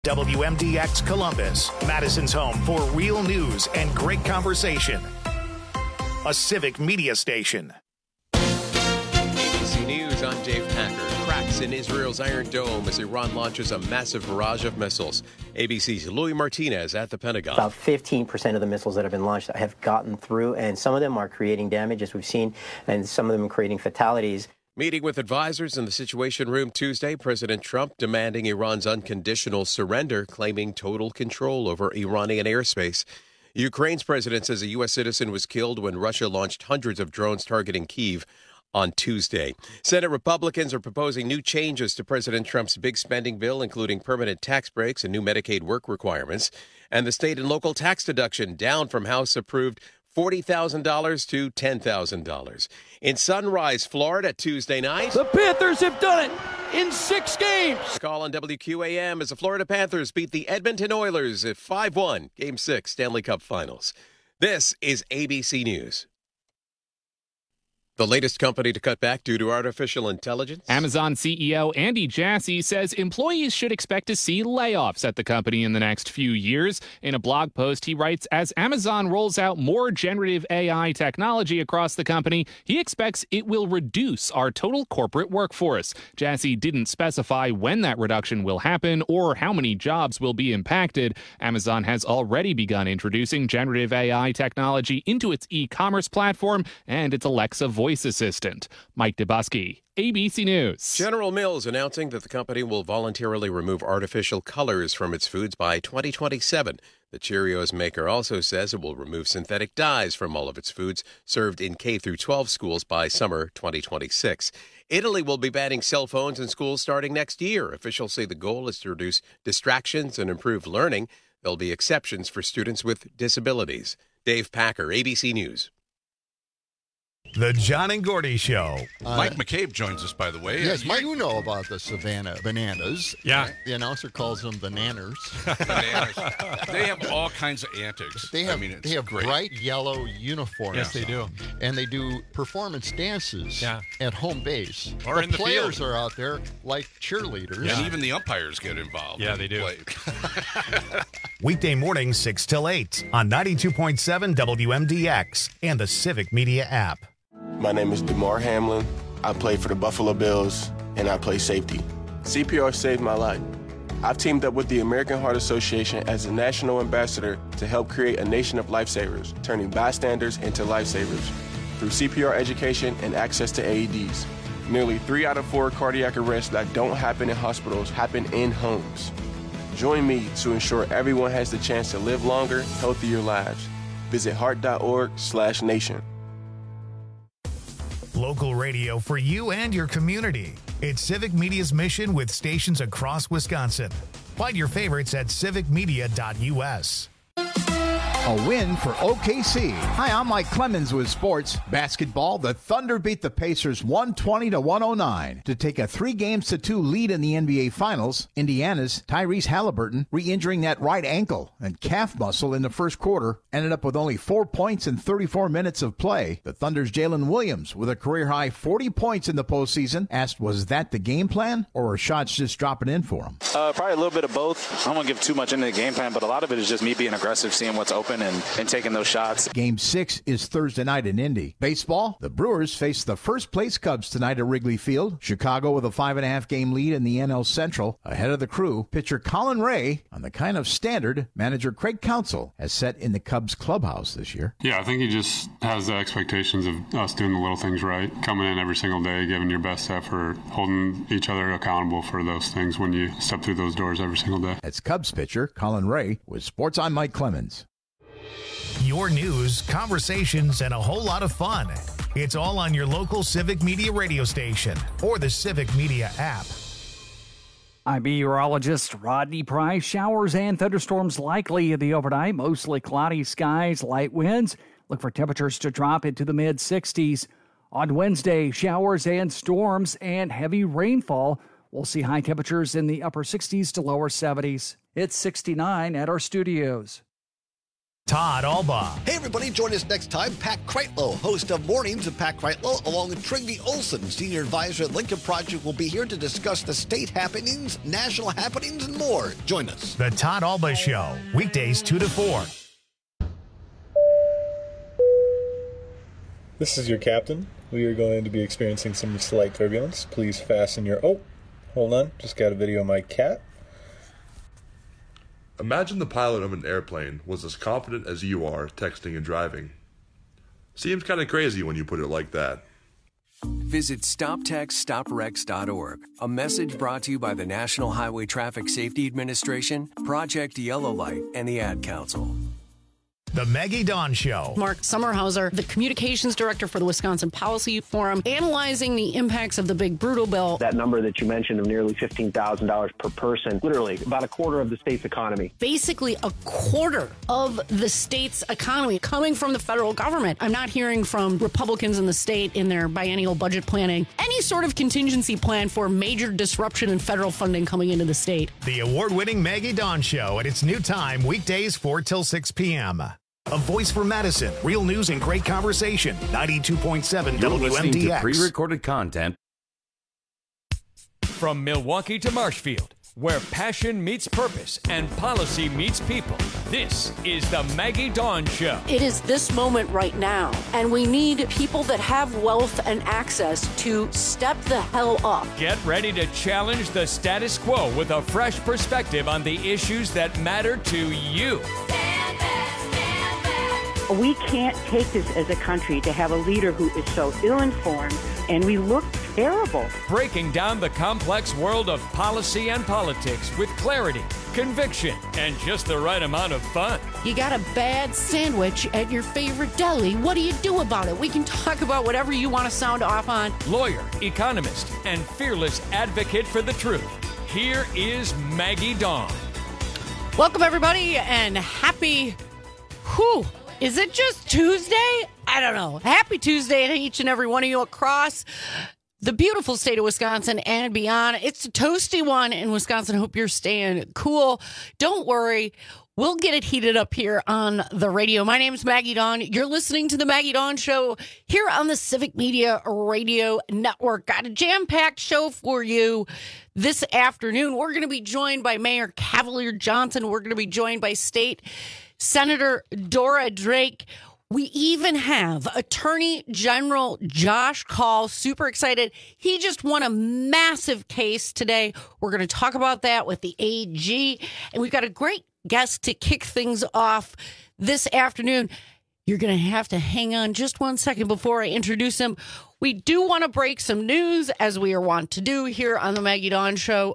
WMDX Columbus, Madison's home for real news and great conversation. A civic media station. ABC News, I'm Dave Packer. Cracks in Israel's Iron Dome as Iran launches a massive barrage of missiles. ABC's Louis Martinez at the Pentagon. About 15% of the missiles that have been launched have gotten through, and some of them are creating damage, as we've seen, and some of them are creating fatalities. Meeting with advisors in the Situation Room Tuesday, President Trump demanding Iran's unconditional surrender, claiming total control over Iranian airspace. Ukraine's president says a U.S. citizen was killed when Russia launched hundreds of drones targeting Kyiv on Tuesday. Senate Republicans are proposing new changes to President Trump's big spending bill, including permanent tax breaks and new Medicaid work requirements, and the state and local tax deduction down from House-approved $40,000 to $10,000. In Sunrise, Florida, Tuesday night. The Panthers have done it in 6 games. Call on WQAM as the Florida Panthers beat the Edmonton Oilers at 5-1, Game 6, Stanley Cup Finals. This is ABC News. The latest company to cut back due to artificial intelligence. Amazon CEO Andy Jassy says employees should expect to see layoffs at the company in the next few years. In a blog post, he writes, as Amazon rolls out more generative AI technology across the company, he expects it will reduce our total corporate workforce. Jassy didn't specify when that reduction will happen or how many jobs will be impacted. Amazon has already begun introducing generative AI technology into its e-commerce platform and its Alexa voice assistant. Mike Dubusky, ABC News. General Mills announcing that the company will voluntarily remove artificial colors from its foods by 2027. The Cheerios maker also says it will remove synthetic dyes from all of its foods served in K-12 schools by summer 2026. Italy will be banning cell phones in schools starting next year. Officials say the goal is to reduce distractions and improve learning. There'll be exceptions for students with disabilities. Dave Packer, ABC News. The John and Gordy Show. Mike McCabe joins us, by the way. Yes, Mike, you know about the Savannah bananas. Yeah. Right? The announcer calls them bananas. Bananas. They have all kinds of antics. They have great. bright yellow uniforms. Yes, they do. And they do performance dances at home base. Or the in the players field. are out there like cheerleaders. And even the umpires get involved. Yeah, they do. Weekday mornings 6 till 8 on 92.7 WMDX and the Civic Media app. My name is DeMar Hamlin. I play for the Buffalo Bills, and I play safety. CPR saved my life. I've teamed up with the American Heart Association as a national ambassador to help create a nation of lifesavers, turning bystanders into lifesavers through CPR education and access to AEDs. Nearly 3 out of 4 cardiac arrests that don't happen in hospitals happen in homes. Join me to ensure everyone has the chance to live longer, healthier lives. Visit heart.org/nation. Local radio for you and your community. It's Civic Media's mission with stations across Wisconsin. Find your favorites at civicmedia.us. A win for OKC. Hi, I'm Mike Clemens with sports. Basketball, the Thunder beat the Pacers 120-109 to take a 3-2 lead in the NBA Finals. Indiana's Tyrese Halliburton, re-injuring that right ankle and calf muscle in the first quarter, ended up with only 4 points in 34 minutes of play. The Thunder's Jalen Williams, with a career-high 40 points in the postseason, asked, was that the game plan, or were shots just dropping in for him? Probably a little bit of both. I don't want to give too much into the game plan, but a lot of it is just me being aggressive, seeing what's open, and taking those shots. Game 6 is Thursday night in Indy. Baseball, the Brewers face the first-place Cubs tonight at Wrigley Field. Chicago with a 5.5-game lead in the NL Central. Ahead of the Crew, pitcher Colin Ray on the kind of standard manager Craig Counsell has set in the Cubs clubhouse this year. Yeah, I think he just has the expectations of us doing the little things right, coming in every single day, giving your best effort, holding each other accountable for those things when you step through those doors every single day. That's Cubs pitcher Colin Ray with Sports. I'm Mike Clemens. Your news, conversations, and a whole lot of fun. It's all on your local Civic Media radio station or the Civic Media app. I'm meteorologist Rodney Price. Showers and thunderstorms likely in the overnight. Mostly cloudy skies, light winds. Look for temperatures to drop into the mid-60s. On Wednesday, showers and storms and heavy rainfall. We'll see high temperatures in the upper 60s to lower 70s. It's 69 at our studios. Todd Alba. Hey, everybody, join us next time. Pat Kreitlow, host of Mornings with Pat Kreitlow, along with Trygve Olsen, senior advisor at Lincoln Project, will be here to discuss the state happenings, national happenings, and more. Join us. The Todd Alba Show, weekdays 2 to 4. This is your captain. We are going to be experiencing some slight turbulence. Please fasten your... Oh, hold on. Just got a video of my cat. Imagine the pilot of an airplane was as confident as you are texting and driving. Seems kind of crazy when you put it like that. Visit StopTextStopWrecks.org. A message brought to you by the National Highway Traffic Safety Administration, Project Yellow Light, and the Ad Council. The Maggie Dawn Show. Mark Sommerhauser, the communications director for the Wisconsin Policy Forum, analyzing the impacts of the Big Brutal Bill. That number that you mentioned of nearly $15,000 per person, literally about a quarter of the state's economy. Basically a quarter of the state's economy coming from the federal government. I'm not hearing from Republicans in the state in their biennial budget planning any sort of contingency plan for major disruption in federal funding coming into the state. The award-winning Maggie Dawn Show at its new time, weekdays 4 till 6 p.m. A voice for Madison. Real news and great conversation. 92.7 You're listening to WMDX. pre-recorded content. From Milwaukee to Marshfield, where passion meets purpose and policy meets people, this is the Maggie Dawn Show. It is this moment right now, and we need people that have wealth and access to step the hell up. Get ready to challenge the status quo with a fresh perspective on the issues that matter to you. We can't take this as a country to have a leader who is so ill-informed, and we look terrible. Breaking down the complex world of policy and politics with clarity, conviction, and just the right amount of fun. You got a bad sandwich at your favorite deli. What do you do about it? We can talk about whatever you want to sound off on. Lawyer, economist, and fearless advocate for the truth. Here is Maggie Dawn. Welcome, everybody, and happy... Is it just Tuesday? I don't know. Happy Tuesday to each and every one of you across the beautiful state of Wisconsin and beyond. It's a toasty one in Wisconsin. Hope you're staying cool. Don't worry. We'll get it heated up here on the radio. My name's Maggie Dawn. You're listening to the Maggie Dawn Show here on the Civic Media Radio Network. Got a jam-packed show for you this afternoon. We're going to be joined by Mayor Cavalier Johnson. We're going to be joined by State Senator Dora Drake. We even have Attorney General Josh Kaul. Super excited. He just won a massive case today. We're going to talk about that with the AG. And we've got a great guest to kick things off this afternoon. You're going to have to hang on just 1 second before I introduce him. We do want to break some news, as we are wont to do here on the Maggie Dawn Show.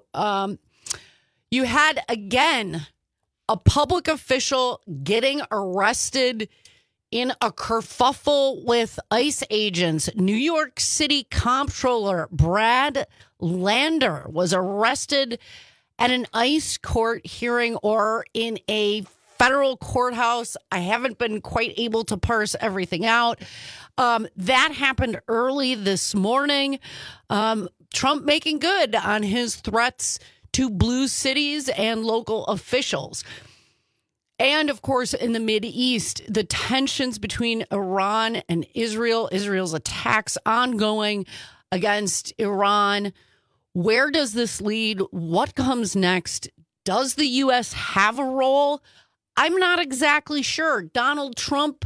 You had, again, a public official getting arrested in a kerfuffle with ICE agents. New York City Comptroller Brad Lander was arrested at an ICE court hearing or in a federal courthouse. I haven't been quite able to parse everything out. That happened early this morning. Trump making good on his threats to blue cities and local officials. And, of course, in the Mideast, the tensions between Iran and Israel, Israel's attacks ongoing against Iran. Where does this lead? What comes next? Does the U.S. have a role? I'm not exactly sure. Donald Trump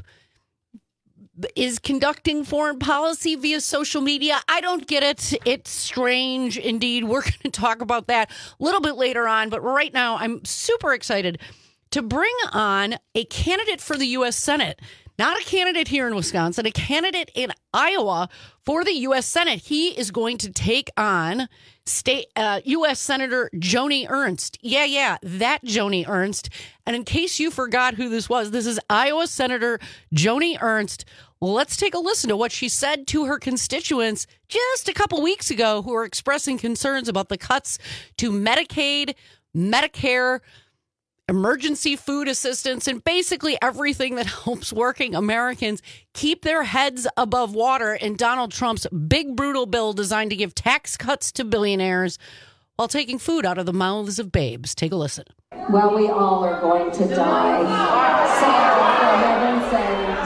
is conducting foreign policy via social media. I don't get it. It's strange indeed. We're going to talk about that a little bit later on. But right now, I'm super excited to bring on a candidate for the U.S. Senate. Not a candidate here in Wisconsin, a candidate in Iowa for the U.S. Senate. He is going to take on U.S. Senator Joni Ernst. Yeah, that Joni Ernst. And in case you forgot who this is Iowa Senator Joni Ernst. Let's take a listen to what she said to her constituents just a couple weeks ago who are expressing concerns about the cuts to Medicaid, Medicare, emergency food assistance, and basically everything that helps working Americans keep their heads above water in Donald Trump's big, brutal bill designed to give tax cuts to billionaires while taking food out of the mouths of babes. Take a listen. Well, we all are going to die. So, for heaven's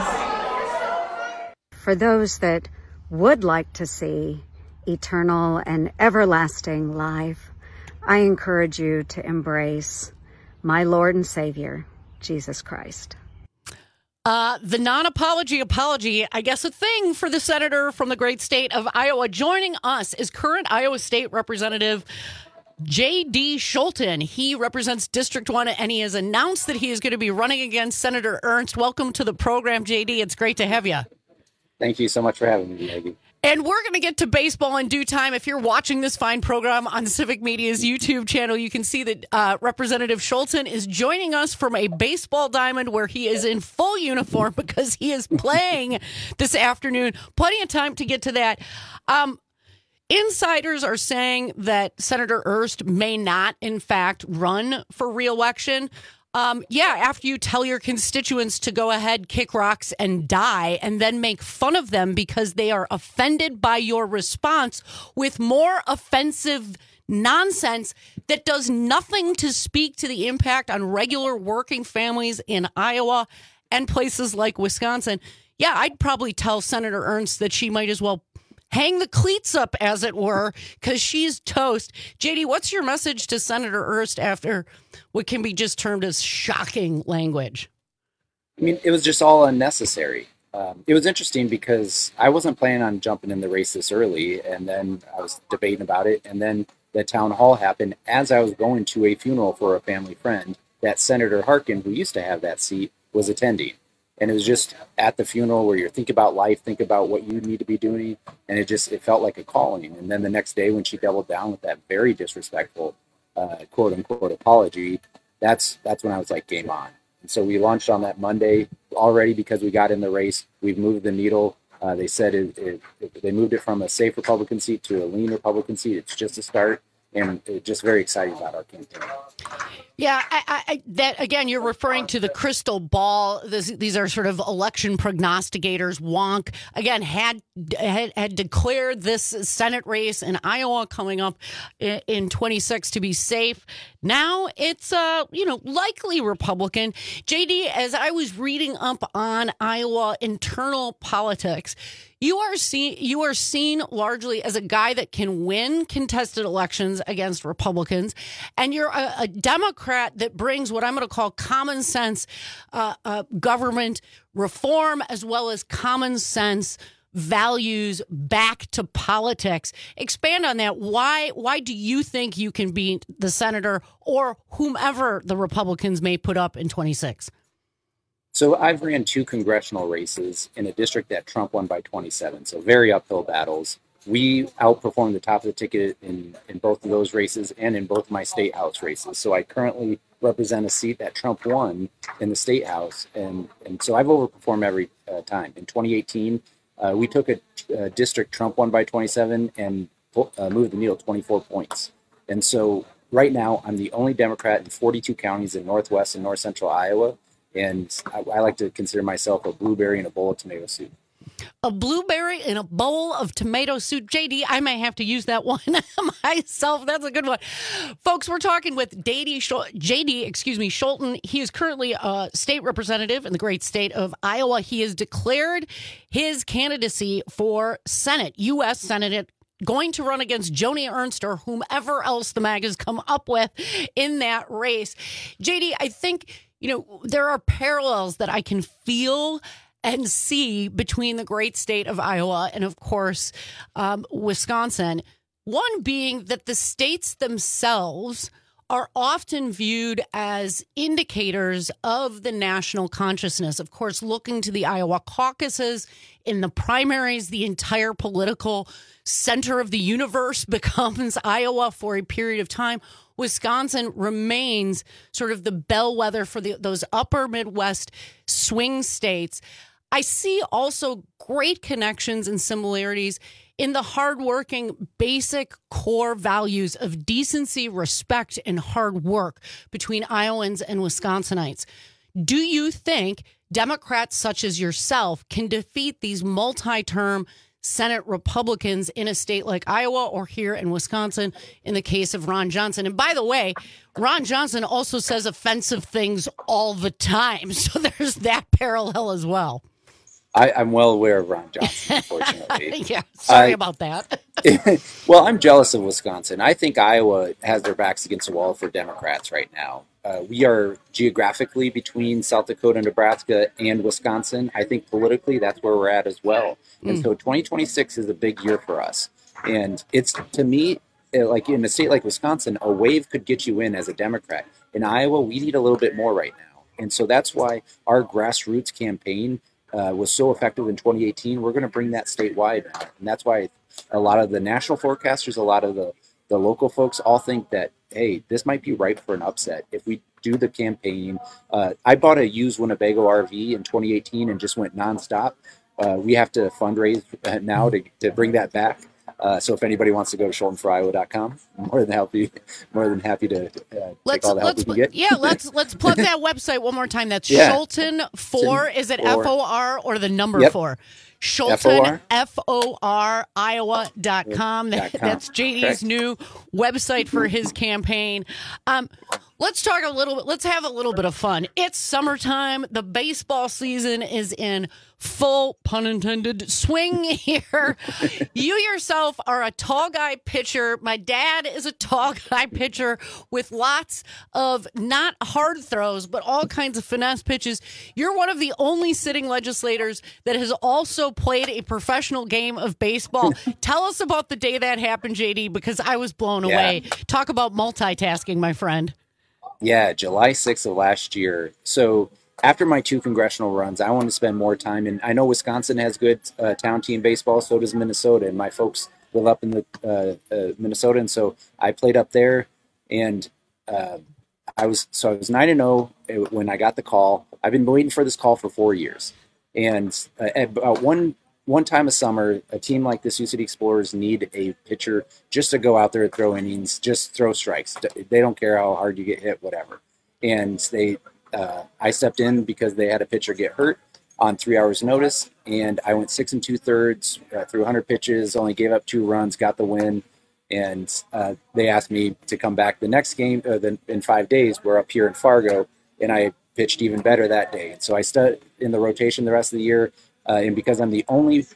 sakes. For those that would like to see eternal and everlasting life, I encourage you to embrace my Lord and Savior, Jesus Christ. The non-apology apology, I guess a thing for the senator from the great state of Iowa. Joining us is current Iowa State Representative J.D. Scholten. He represents District 1, and he has announced that he is going to be running against Senator Ernst. Welcome to the program, J.D. It's great to have you. Thank you so much for having me, Maggie. And we're going to get to baseball in due time. If you're watching this fine program on Civic Media's YouTube channel, you can see that Representative Scholten is joining us from a baseball diamond where he is in full uniform because he is playing this afternoon. Plenty of time to get to that. Insiders are saying that Senator Ernst may not, in fact, run for re-election. After you tell your constituents to go ahead, kick rocks, and die, and then make fun of them because they are offended by your response with more offensive nonsense that does nothing to speak to the impact on regular working families in Iowa and places like Wisconsin. Yeah, I'd probably tell Senator Ernst that she might as well hang the cleats up, as it were, because she's toast. JD, what's your message to Senator Ernst after what can be just termed as shocking language? I mean, it was just all unnecessary. It was interesting because I wasn't planning on jumping in the race this early, and then I was debating about it, and then the town hall happened as I was going to a funeral for a family friend that Senator Harkin, who used to have that seat, was attending. And it was just at the funeral where you think about life, think about what you need to be doing. And it felt like a calling. And then the next day when she doubled down with that very disrespectful, quote unquote, apology, that's when I was like, game on. And so we launched on that Monday already because we got in the race. We've moved the needle. They said they moved it from a safe Republican seat to a lean Republican seat. It's just a start. And just very excited about our campaign. Yeah, that again, you're referring to the crystal ball. These are sort of election prognosticators. Wonk again had declared this Senate race in Iowa coming up in 26 to be safe. Now it's likely Republican. JD, as I was reading up on Iowa internal politics, you are seen largely as a guy that can win contested elections against Republicans, and you're a Democrat that brings what I'm going to call common sense government reform as well as common sense values back to politics. Expand on that. Why do you think you can beat the senator or whomever the Republicans may put up in 26? So I've ran 2 congressional races in a district that Trump won by 27, so very uphill battles. We outperformed the top of the ticket in both of those races and in both my state house races. So I currently represent a seat that Trump won in the state house, and so I've overperformed every time. In 2018, we took a district Trump won by 27 and moved the needle 24 points. And so right now, I'm the only Democrat in 42 counties in northwest and north central Iowa. And I like to consider myself a blueberry in a bowl of tomato soup. A blueberry in a bowl of tomato soup. JD, I may have to use that one myself. That's a good one. Folks, we're talking with JD Scholten. He is currently a state representative in the great state of Iowa. He has declared his candidacy for Senate, U.S. Senate, going to run against Joni Ernst or whomever else the MAG has come up with in that race. JD, I think, there are parallels that I can feel and see between the great state of Iowa and, of course, Wisconsin. One being that the states themselves are often viewed as indicators of the national consciousness. Of course, looking to the Iowa caucuses, in the primaries, the entire political center of the universe becomes Iowa for a period of time. Wisconsin remains sort of the bellwether for those upper Midwest swing states. I see also great connections and similarities in the hardworking, basic core values of decency, respect, and hard work between Iowans and Wisconsinites. Do you think Democrats such as yourself can defeat these multi-term Senate Republicans in a state like Iowa or here in Wisconsin in the case of Ron Johnson. And by the way, Ron Johnson also says offensive things all the time. So there's that parallel as well. I'm well aware of Ron Johnson, unfortunately. Yeah, sorry about that. Well, I'm jealous of Wisconsin. I think Iowa has their backs against the wall for Democrats right now. We are geographically between South Dakota, Nebraska, and Wisconsin. I think politically that's where we're at as well. And so 2026 is a big year for us. And it's, to me, like in a state like Wisconsin, a wave could get you in as a Democrat. In Iowa, we need a little bit more right now. And so that's why our grassroots campaign was so effective in 2018. We're going to bring that statewide now. And that's why a lot of the national forecasters, a lot of the local folks all think that, hey, this might be ripe for an upset if we do the campaigning. I bought a used Winnebago RV in 2018 and just went nonstop. We have to fundraise now to bring that back. So if anybody wants to go to SchultenForIowa.com, more than happy to take all the help we can get. Yeah, let's plug that website one more time. That's Schulten4. Is it FOR or the number 4? Schulten, FOR, Iowa.com. That's JD's new website for his campaign. Let's talk a little bit. Let's have a little bit of fun. It's summertime. The baseball season is in full, pun intended, swing here. You yourself are a tall guy pitcher. My dad is a tall guy pitcher with lots of not hard throws, but all kinds of finesse pitches. You're one of the only sitting legislators that has also played a professional game of baseball. Tell us about the day that happened, JD, because I was blown away. Talk about multitasking, my friend. Yeah, July 6th of last year. So after my 2 congressional runs, I wanted to spend more time. And I know Wisconsin has good town team baseball. So does Minnesota. And my folks live up in the Minnesota. And so I played up there. And I was 9-0 when I got the call. I've been waiting for this call for 4 years. And about one time a summer, a team like the Sioux City Explorers need a pitcher just to go out there and throw innings, just throw strikes. They don't care how hard you get hit, whatever. And I stepped in because they had a pitcher get hurt on 3 hours notice, and I went 6 2/3 through 100 pitches, only gave up 2 runs, got the win. And they asked me to come back the next game in 5 days. We're up here in Fargo, and I pitched even better that day. And so I stood in the rotation the rest of the year. And because I'm the only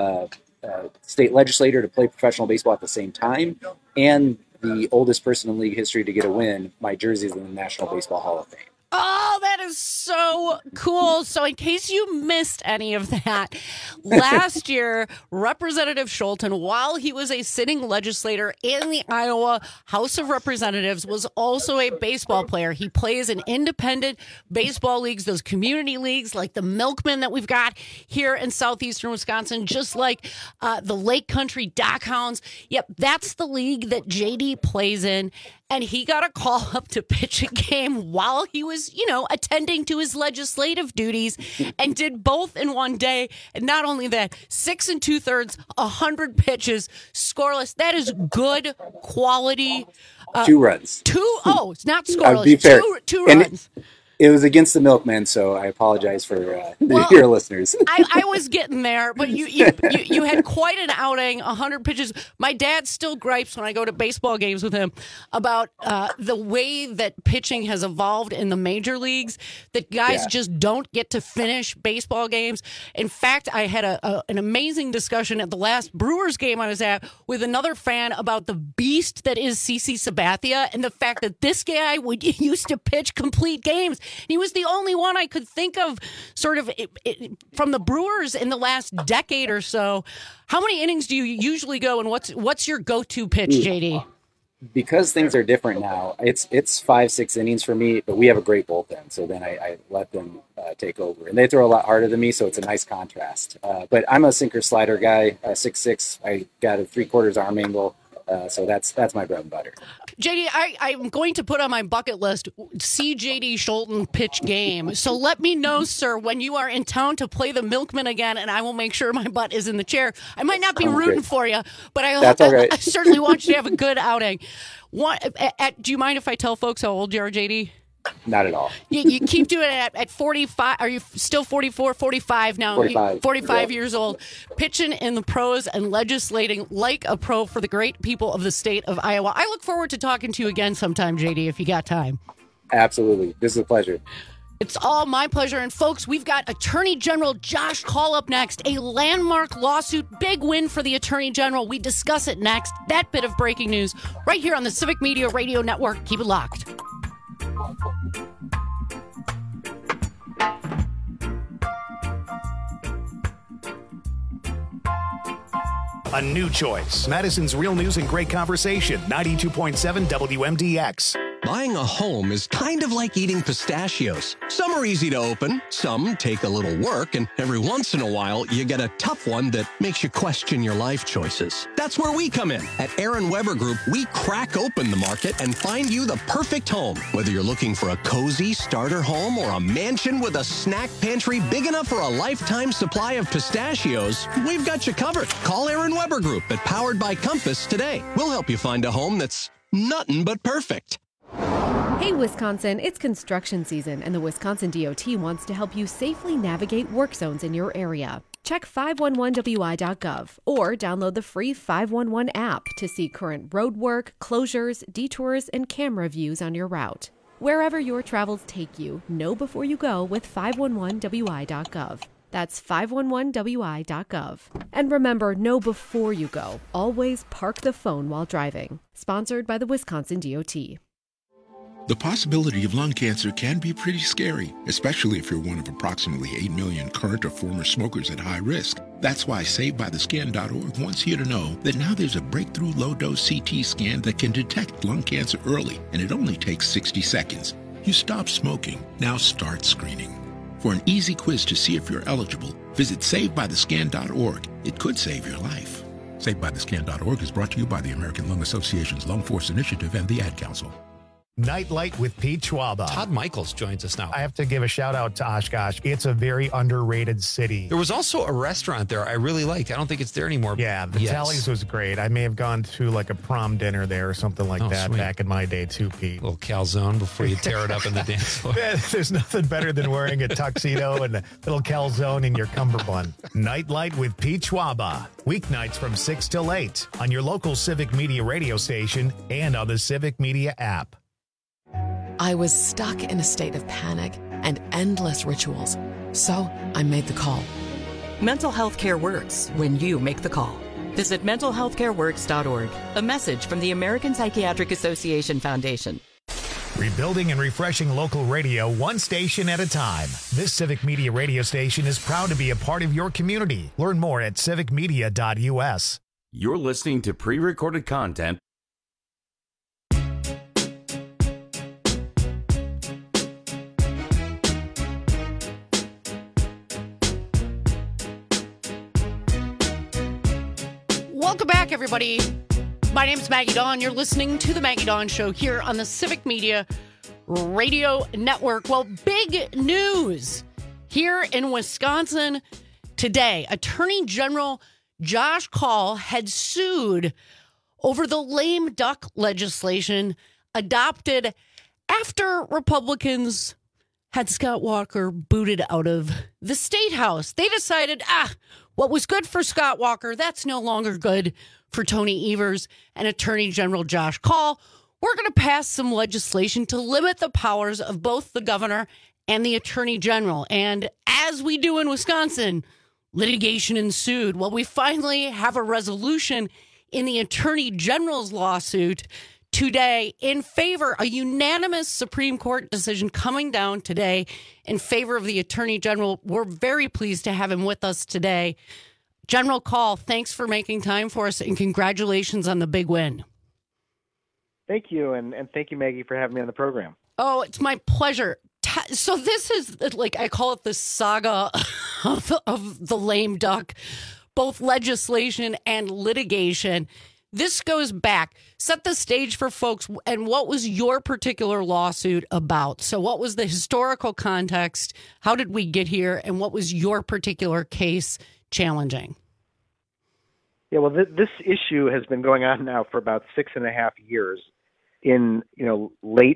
state legislator to play professional baseball at the same time and the oldest person in league history to get a win, my jersey is in the National Baseball Hall of Fame. Oh, that is so cool. So in case you missed any of that, last year, Representative Schulten, while he was a sitting legislator in the Iowa House of Representatives, was also a baseball player. He plays in independent baseball leagues, those community leagues like the Milkmen that we've got here in southeastern Wisconsin, just like the Lake Country Dockhounds. Yep, that's the league that JD plays in. And he got a call up to pitch a game while he was, attending to his legislative duties and did both in one day. And not only that, 6 2/3, 100 pitches, scoreless. That is good quality. 2 runs. It's not scoreless. Be fair. Two runs. It was against the Milkmen, so I apologize for your listeners. I was getting there, but you had quite an outing, 100 pitches. My dad still gripes when I go to baseball games with him about the way that pitching has evolved in the major leagues, that guys just don't get to finish baseball games. In fact, I had an amazing discussion at the last Brewers game I was at with another fan about the beast that is CC Sabathia and the fact that this guy used to pitch complete games. He was the only one I could think of sort of from the Brewers in the last decade or so. How many innings do you usually go, and what's your go-to pitch, JD? Because things are different now, it's 5-6 innings for me, but we have a great bullpen, so then I let them take over. And they throw a lot harder than me, so it's a nice contrast. But I'm a sinker-slider guy, 6'6". I got a 3/4 arm angle. So that's my bread and butter. JD, I'm going to put on my bucket list, see JD Schulten pitch game. So let me know, sir, when you are in town to play the Milkmen again, and I will make sure my butt is in the chair. I might not be rooting for you, but I certainly want you to have a good outing. Do you mind if I tell folks how old you are, JD? Not at all. You keep doing it at 45. Are you still 44, 45 now? 45 years old. Pitching in the pros and legislating like a pro for the great people of the state of Iowa. I look forward to talking to you again sometime, JD, if you got time. Absolutely. This is a pleasure. It's all my pleasure. And folks, we've got Attorney General Josh Kaul up next. A landmark lawsuit, big win for the Attorney General. We discuss it next. That bit of breaking news right here on the Civic Media Radio Network. Keep it locked. A new choice. Madison's Real News and Great Conversation. 92.7 WMDX. Buying a home is kind of like eating pistachios. Some are easy to open, some take a little work, and every once in a while, you get a tough one that makes you question your life choices. That's where we come in. At Aaron Weber Group, we crack open the market and find you the perfect home. Whether you're looking for a cozy starter home or a mansion with a snack pantry big enough for a lifetime supply of pistachios, we've got you covered. Call Aaron Weber Group at Powered by Compass today. We'll help you find a home that's nothing but perfect. Hey, Wisconsin, it's construction season, and the Wisconsin DOT wants to help you safely navigate work zones in your area. Check 511wi.gov or download the free 511 app to see current road work, closures, detours, and camera views on your route. Wherever your travels take you, know before you go with 511wi.gov. That's 511wi.gov. And remember, know before you go. Always park the phone while driving. Sponsored by the Wisconsin DOT. The possibility of lung cancer can be pretty scary, especially if you're one of approximately 8 million current or former smokers at high risk. That's why SaveByTheScan.org wants you to know that now there's a breakthrough low-dose CT scan that can detect lung cancer early, and it only takes 60 seconds. You stop smoking, now start screening. For an easy quiz to see if you're eligible, visit SaveByTheScan.org. It could save your life. SaveByTheScan.org is brought to you by the American Lung Association's Lung Force Initiative and the Ad Council. Nightlight with Pete Schwaba. Todd Michaels joins us now. I have to give a shout out to Oshkosh. It's a very underrated city. There was also a restaurant there I really liked. I don't think it's there anymore. Yeah, the Tallies was great. I may have gone to like a prom dinner there or something like that sweet. Back in my day too, Pete. A little calzone before you tear it up in the dance floor. There's nothing better than wearing a tuxedo and a little calzone in your cummerbund. Nightlight with Pete Schwaba. Weeknights from 6 till 8 on your local Civic Media radio station and on the Civic Media app. I was stuck in a state of panic and endless rituals, so I made the call. Mental health care works when you make the call. Visit mentalhealthcareworks.org. A message from the American Psychiatric Association Foundation. Rebuilding and refreshing local radio one station at a time. This Civic Media radio station is proud to be a part of your community. Learn more at civicmedia.us. You're listening to pre-recorded content. Welcome back, everybody. My name is Maggie Dawn. You're listening to The Maggie Dawn Show here on the Civic Media Radio Network. Well, big news here in Wisconsin today. Attorney General Josh Kaul had sued over the lame duck legislation adopted after Republicans had Scott Walker booted out of the State House. They decided, what was good for Scott Walker, that's no longer good for Tony Evers and Attorney General Josh Kaul. We're going to pass some legislation to limit the powers of both the governor and the Attorney General. And as we do in Wisconsin, litigation ensued. Well, we finally have a resolution in the Attorney General's lawsuit today in favor, a unanimous Supreme Court decision coming down today in favor of the Attorney General. We're very pleased to have him with us today. General Kaul, thanks for making time for us and congratulations on the big win. Thank you. And thank you, Maggie, for having me on the program. Oh, it's my pleasure. So this is like, I call it the saga of the lame duck, both legislation and litigation. This goes back. Set the stage for folks. And what was your particular lawsuit about? So what was the historical context? How did we get here? And what was your particular case challenging? Yeah, well, this issue has been going on now for about 6.5 years. In late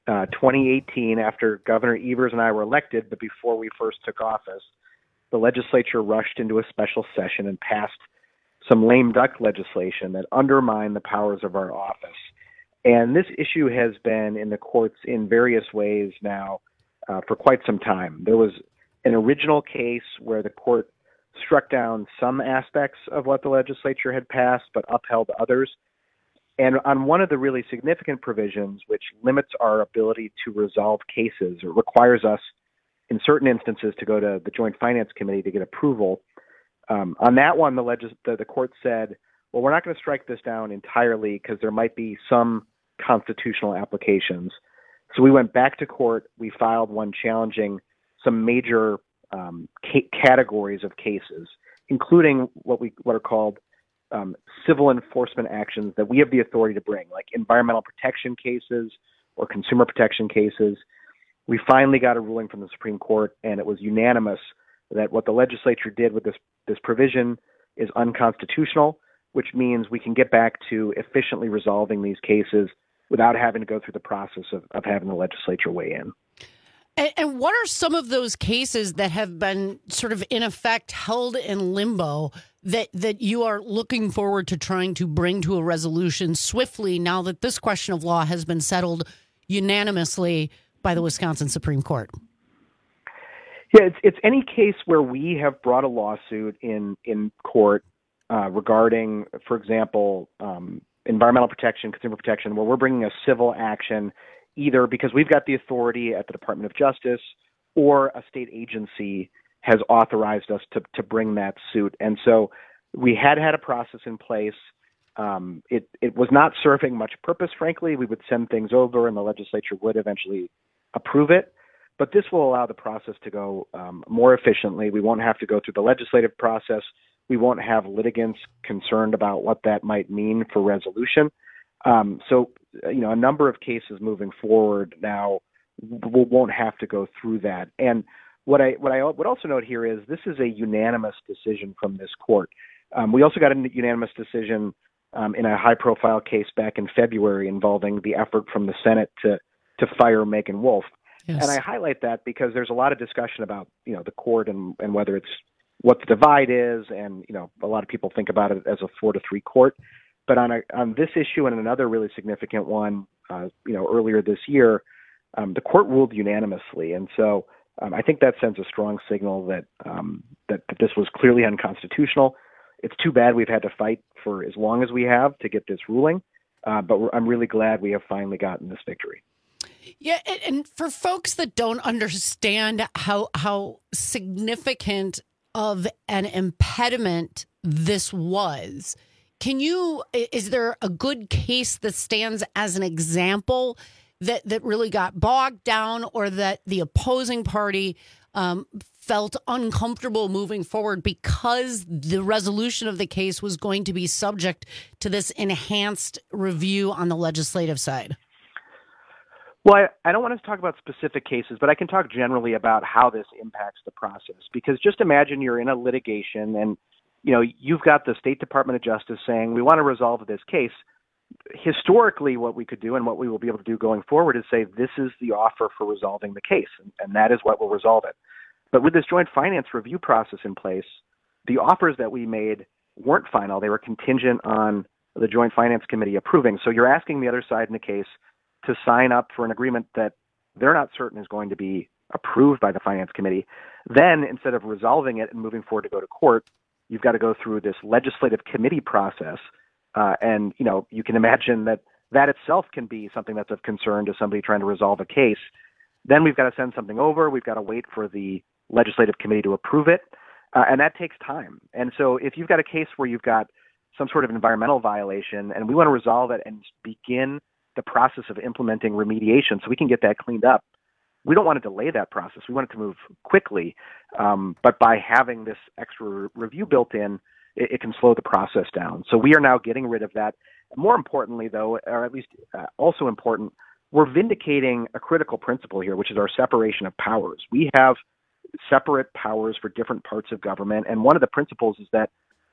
2018, after Governor Evers and I were elected, but before we first took office, the legislature rushed into a special session and passed some lame duck legislation that undermined the powers of our office. And this issue has been in the courts in various ways now for quite some time. There was an original case where the court struck down some aspects of what the legislature had passed, but upheld others. And on one of the really significant provisions, which limits our ability to resolve cases or requires us in certain instances to go to the Joint Finance Committee to get approval, on that one, the court said, well, we're not going to strike this down entirely because there might be some constitutional applications. So we went back to court. We filed one challenging some major categories of cases, including what are called civil enforcement actions that we have the authority to bring, like environmental protection cases or consumer protection cases. We finally got a ruling from the Supreme Court, and it was unanimous that what the legislature did with this provision is unconstitutional, which means we can get back to efficiently resolving these cases without having to go through the process of having the legislature weigh in. And what are some of those cases that have been sort of in effect held in limbo that you are looking forward to trying to bring to a resolution swiftly now that this question of law has been settled unanimously by the Wisconsin Supreme Court? Yeah, it's any case where we have brought a lawsuit in court regarding, for example, environmental protection, consumer protection, where we're bringing a civil action either because we've got the authority at the Department of Justice or a state agency has authorized us to bring that suit. And so we had a process in place. It was not serving much purpose, frankly. We would send things over and the legislature would eventually approve it. But this will allow the process to go more efficiently. We won't have to go through the legislative process. We won't have litigants concerned about what that might mean for resolution. So, a number of cases moving forward now won't have to go through that. And what I would also note here is this is a unanimous decision from this court. We also got a unanimous decision in a high-profile case back in February involving the effort from the Senate to fire Megan Wolf. Yes. And I highlight that because there's a lot of discussion about, the court and whether it's what the divide is. And, a lot of people think about it as a 4-3 court. But on this issue and another really significant one, earlier this year, the court ruled unanimously. And so I think that sends a strong signal that this was clearly unconstitutional. It's too bad we've had to fight for as long as we have to get this ruling. But I'm really glad we have finally gotten this victory. Yeah, and for folks that don't understand how significant of an impediment this was, is there a good case that stands as an example that really got bogged down or that the opposing party felt uncomfortable moving forward because the resolution of the case was going to be subject to this enhanced review on the legislative side? Well, I don't want to talk about specific cases, but I can talk generally about how this impacts the process. Because just imagine you're in a litigation and, you've got the State Department of Justice saying, we want to resolve this case. Historically, what we could do and what we will be able to do going forward is say, this is the offer for resolving the case, and that is what will resolve it. But with this joint finance review process in place, the offers that we made weren't final. They were contingent on the Joint Finance Committee approving. So you're asking the other side in the case to sign up for an agreement that they're not certain is going to be approved by the Finance Committee. Then, instead of resolving it and moving forward to go to court, you've got to go through this legislative committee process. And, you can imagine that itself can be something that's of concern to somebody trying to resolve a case. Then we've got to send something over. We've got to wait for the legislative committee to approve it. And that takes time. And so if you've got a case where you've got some sort of environmental violation and we want to resolve it and begin the process of implementing remediation so we can get that cleaned up, we don't want to delay that process. We want it to move quickly. But by having this extra review built in, it can slow the process down. So we are now getting rid of that. More importantly, though, or at least also important, we're vindicating a critical principle here, which is our separation of powers. We have separate powers for different parts of government. And one of the principles is that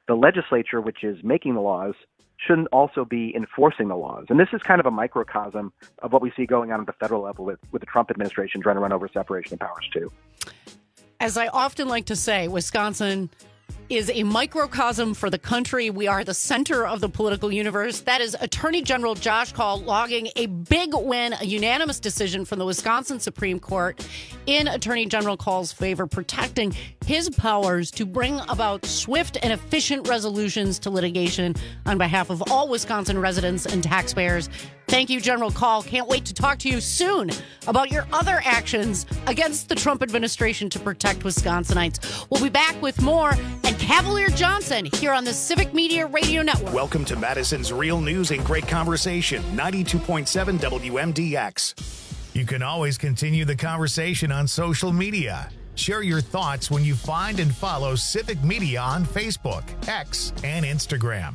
the legislature, which is making the laws, shouldn't also be enforcing the laws. And this is kind of a microcosm of what we see going on at the federal level with the Trump administration trying to run over separation of powers, too. As I often like to say, Wisconsin is a microcosm for the country. We are the center of the political universe. That is Attorney General Josh Kaul logging a big win, a unanimous decision from the Wisconsin Supreme Court in Attorney General Kaul's favor, protecting his powers to bring about swift and efficient resolutions to litigation on behalf of all Wisconsin residents and taxpayers. Thank you, General Kaul. Can't wait to talk to you soon about your other actions against the Trump administration to protect Wisconsinites. We'll be back with more and Cavalier Johnson here on the Civic Media Radio Network. Welcome to Madison's Real News and Great Conversation, 92.7 WMDX. You can always continue the conversation on social media. Share your thoughts when you find and follow Civic Media on Facebook, X, and Instagram.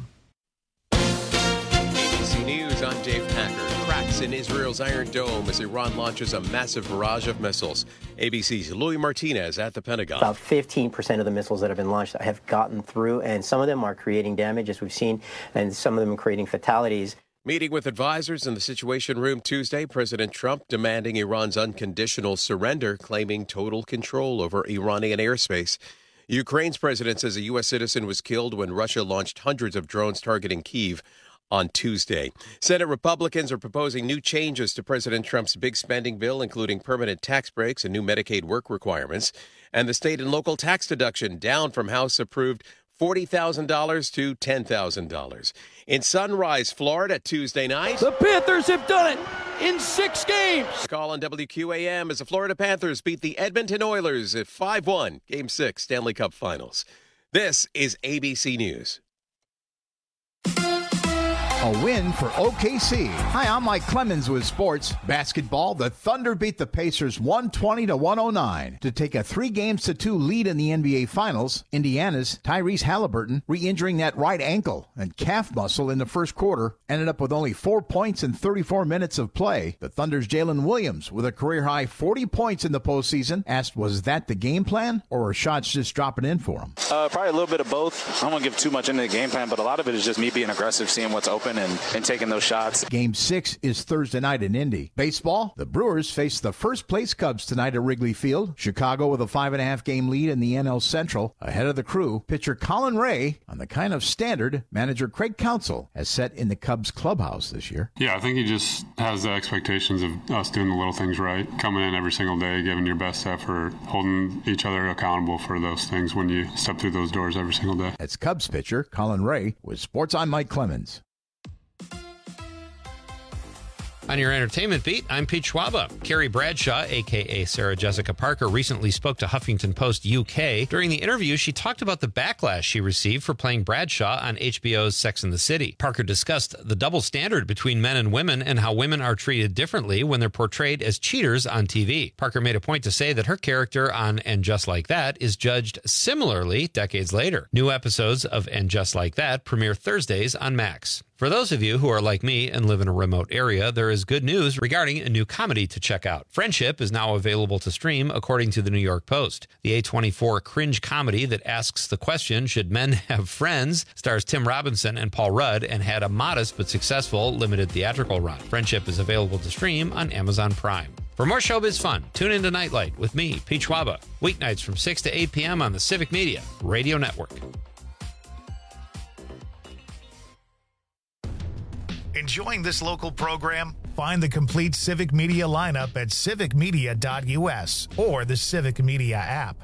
ABC News, I'm Dave Packer. Cracks in Israel's Iron Dome as Iran launches a massive barrage of missiles. ABC's Louis Martinez at the Pentagon. About 15% of the missiles that have been launched have gotten through, and some of them are creating damage, as we've seen, and some of them are creating fatalities. Meeting with advisors in the Situation Room Tuesday, President Trump demanding Iran's unconditional surrender, claiming total control over Iranian airspace. Ukraine's president says a U.S. citizen was killed when Russia launched hundreds of drones targeting Kyiv on Tuesday. Senate Republicans are proposing new changes to President Trump's big spending bill, including permanent tax breaks and new Medicaid work requirements, and the state and local tax deduction down from House-approved $40,000 to $10,000. In Sunrise, Florida, Tuesday night. The Panthers have done it in 6 games. Call on WQAM as the Florida Panthers beat the Edmonton Oilers at 5-1, Game 6 Stanley Cup Finals. This is ABC News. A win for OKC. Hi, I'm Mike Clemens with sports. Basketball, the Thunder beat the Pacers 120-109 to take a 3-2 lead in the NBA Finals. Indiana's Tyrese Halliburton, re-injuring that right ankle and calf muscle in the first quarter, ended up with only 4 points in 34 minutes of play. The Thunder's Jalen Williams, with a career-high 40 points in the postseason, asked, was that the game plan, or were shots just dropping in for him? Probably a little bit of both. I don't want to give too much into the game plan, but a lot of it is just me being aggressive, seeing what's open, and taking those shots. Game 6 is Thursday night in Indy. Baseball, the Brewers face the first-place Cubs tonight at Wrigley Field. Chicago with a 5.5-game lead in the NL Central. Ahead of the Crew, pitcher Colin Ray on the kind of standard manager Craig Counsell has set in the Cubs clubhouse this year. Yeah, I think he just has the expectations of us doing the little things right, coming in every single day, giving your best effort, holding each other accountable for those things when you step through those doors every single day. That's Cubs pitcher Colin Ray with Sports. I'm Mike Clemens. On your entertainment beat, I'm Pete Schwaba. Carrie Bradshaw, a.k.a. Sarah Jessica Parker, recently spoke to Huffington Post UK. During the interview, she talked about the backlash she received for playing Bradshaw on HBO's Sex and the City. Parker discussed the double standard between men and women and how women are treated differently when they're portrayed as cheaters on TV. Parker made a point to say that her character on And Just Like That is judged similarly decades later. New episodes of And Just Like That premiere Thursdays on Max. For those of you who are like me and live in a remote area, there is good news regarding a new comedy to check out. Friendship is now available to stream, according to the New York Post. The A24 cringe comedy that asks the question, should men have friends, stars Tim Robinson and Paul Rudd and had a modest but successful limited theatrical run. Friendship is available to stream on Amazon Prime. For more showbiz fun, tune into Nightlight with me, Pete Schwaba, weeknights from 6 to 8 p.m. on the Civic Media Radio Network. Enjoying this local program? Find the complete Civic Media lineup at civicmedia.us or the Civic Media app.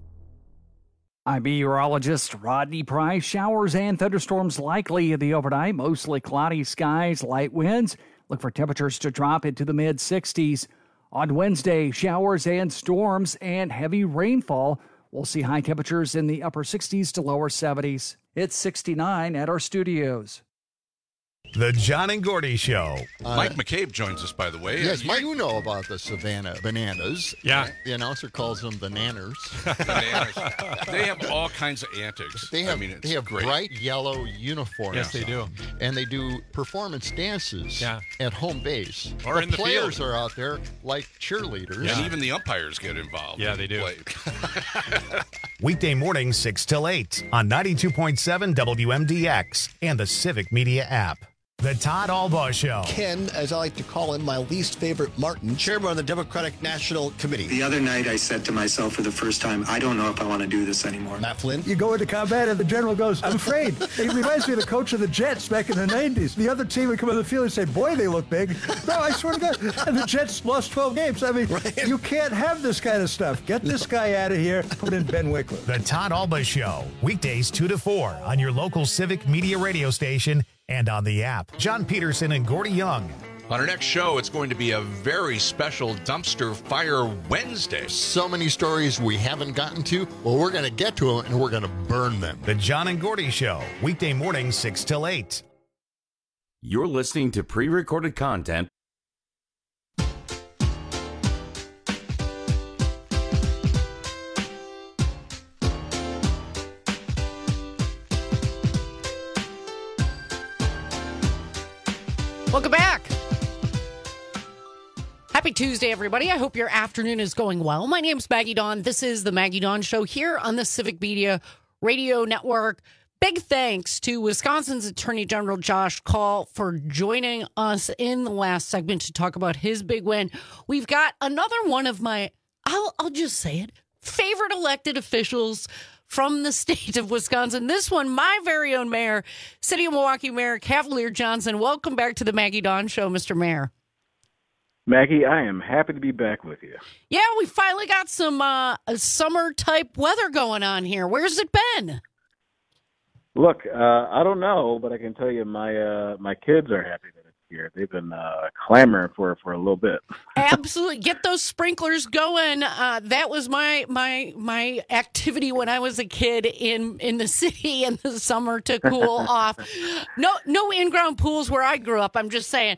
IB urologist Rodney Price. Showers and thunderstorms likely in the overnight. Mostly cloudy skies, light winds. Look for temperatures to drop into the mid-60s. On Wednesday, showers and storms and heavy rainfall. We'll see high temperatures in the upper 60s to lower 70s. It's 69 at our studios. The John and Gordy Show. Mike McCabe joins us, by the way. Yes, Mike, you know about the Savannah Bananas. Yeah. The announcer calls them the Nanners. They have all kinds of antics. They have, great. bright yellow uniforms. Yes, they do. And they do performance dances at home base. Or the in the players field. are out there like cheerleaders. And even the umpires get involved. Yeah, they do. Weekday mornings 6 till 8 on 92.7 WMDX and the Civic Media app. The Todd Albaugh Show. Ken, as I like to call him, my least favorite Martin, chairman of the Democratic National Committee. The other night I said to myself for the first time, I don't know if I want to do this anymore. Matt Flynn. You go into combat and the general goes, I'm afraid. It reminds me of the coach of the Jets back in the 90s. The other team would come on the field and say, boy, they look big. No, I swear to God. And the Jets lost 12 games. I mean, You can't have this kind of stuff. Get this guy out of here. Put in Ben Wickler. The Todd Albaugh Show. Weekdays 2 to 4 on your local Civic Media radio station and on the app. John Peterson and Gordy Young. On our next show, it's going to be a very special Dumpster Fire Wednesday. So many stories we haven't gotten to. Well, we're going to get to them, and we're going to burn them. The John and Gordy Show. Weekday mornings 6 till 8. You're listening to pre-recorded content. Welcome back. Happy Tuesday, everybody. I hope your afternoon is going well. My name's Maggie Dawn. This is the Maggie Dawn Show here on the Civic Media Radio Network. Big thanks to Wisconsin's Attorney General Josh Kaul for joining us in the last segment to talk about his big win. We've got another one of my, I'll just say it, favorite elected officials from the state of Wisconsin. This one, my very own mayor, City of Milwaukee Mayor Cavalier Johnson. Welcome back to the Maggie Dawn Show, Mr. Mayor. Maggie, I am happy to be back with you. Yeah, we finally got some summer-type weather going on here. Where's it been? Look, I don't know, but I can tell you my kids are happy that it's here. They've been clamoring for a little bit. Absolutely. Get those sprinklers going. That was my activity when I was a kid in the city in the summer to cool off. No in-ground pools where I grew up. I'm just saying.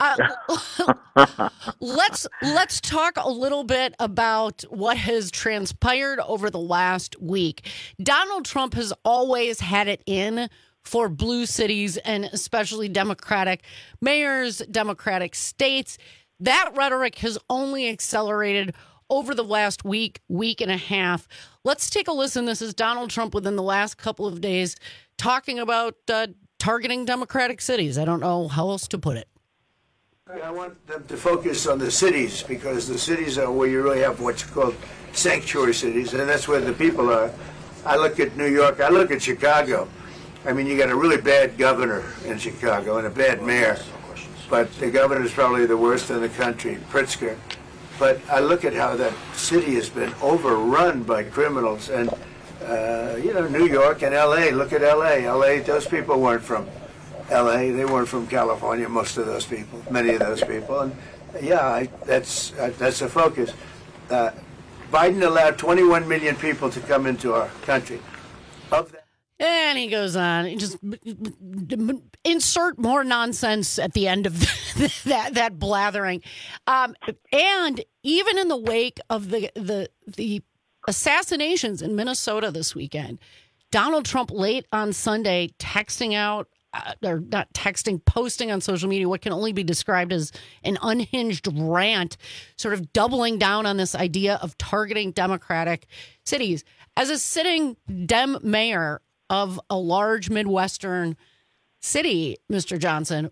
Let's talk a little bit about what has transpired over the last week. Donald Trump has always had it in for blue cities and especially Democratic mayors, Democratic states. That rhetoric has only accelerated over the last week and a half. Let's take a listen. This is Donald Trump within the last couple of days talking about targeting Democratic cities. I don't know how else to put it. I want them to focus on the cities because the cities are where you really have what's called sanctuary cities, and that's where the people are. I look at New York. I look at Chicago. I mean, you got a really bad governor in Chicago and a bad mayor, but the governor is probably the worst in the country, Pritzker. But I look at how that city has been overrun by criminals, and New York and L.A. Look at L.A. L.A. Those people weren't from L.A. They weren't from California. Most of those people, many of those people, and that's a focus. Biden allowed 21 million people to come into our country. Of that. And he goes on, just insert more nonsense at the end of that blathering. And even in the wake of the assassinations in Minnesota this weekend, Donald Trump late on Sunday texting out, or not texting, posting on social media what can only be described as an unhinged rant, sort of doubling down on this idea of targeting Democratic cities. As a sitting Dem mayor of a large Midwestern city, Mr. Johnson,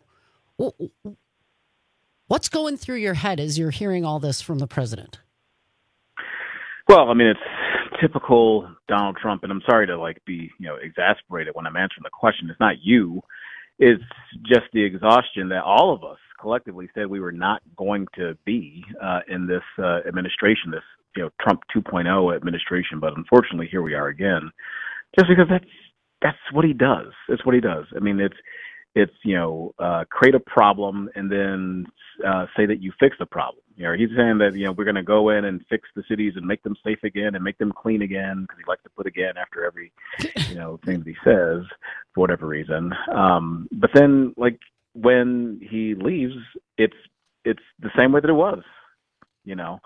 what's going through your head as you're hearing all this from the president? Well, I mean, it's typical Donald Trump, and I'm sorry to be exasperated when I'm answering the question. It's not you. It's just the exhaustion that all of us collectively said we were not going to be in this administration, this Trump 2.0 administration. But unfortunately, here we are again, just because that's what he does. It's what he does. I mean, it's create a problem and then say that you fix the problem. He's saying that we're going to go in and fix the cities and make them safe again and make them clean again, because he likes to put again after every thing that he says for whatever reason. But then when he leaves, it's the same way that it was, you know.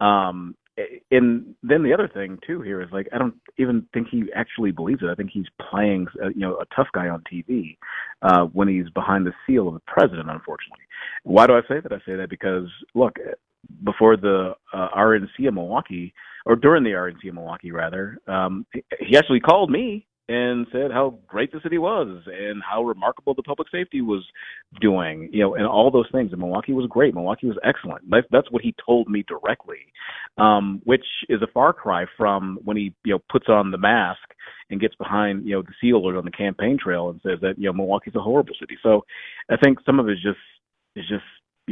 And then the other thing too here is, like, I don't even think he actually believes it. I think he's playing, a tough guy on TV when he's behind the seal of the president, unfortunately. Why do I say that? I say that because, look, before the RNC in Milwaukee, or during the RNC in Milwaukee, rather, he actually called me and said how great the city was and how remarkable the public safety was doing, and all those things. And Milwaukee was great. Milwaukee was excellent. That's what he told me directly, which is a far cry from when he, puts on the mask and gets behind, the seal on the campaign trail and says that, Milwaukee's a horrible city. So I think some of it is just